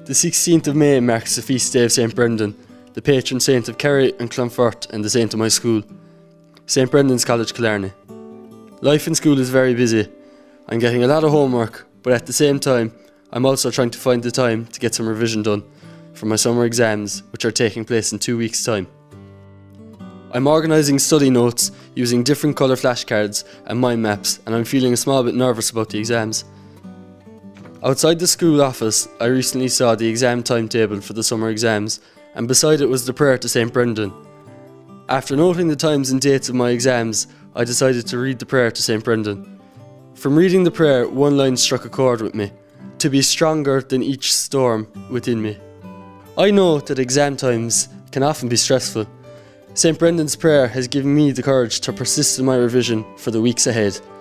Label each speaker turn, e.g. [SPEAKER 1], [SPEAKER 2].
[SPEAKER 1] The 16th of May marks the feast day of St. Brendan, the patron saint of Kerry and Clonfert and the saint of my school, St. Brendan's College, Killarney. Life in school is very busy. I'm getting a lot of homework, but at the same time, I'm also trying to find the time to get some revision done for my summer exams, which are taking place in 2 weeks' time. I'm organising study notes using different colour flashcards and mind maps, and I'm feeling a small bit nervous about the exams. Outside the school office, I recently saw the exam timetable for the summer exams, and beside it was the prayer to St. Brendan. After noting the times and dates of my exams, I decided to read the prayer to St. Brendan. From reading the prayer, one line struck a chord with me: to be stronger than each storm within me. I know that exam times can often be stressful. St. Brendan's prayer has given me the courage to persist in my revision for the weeks ahead.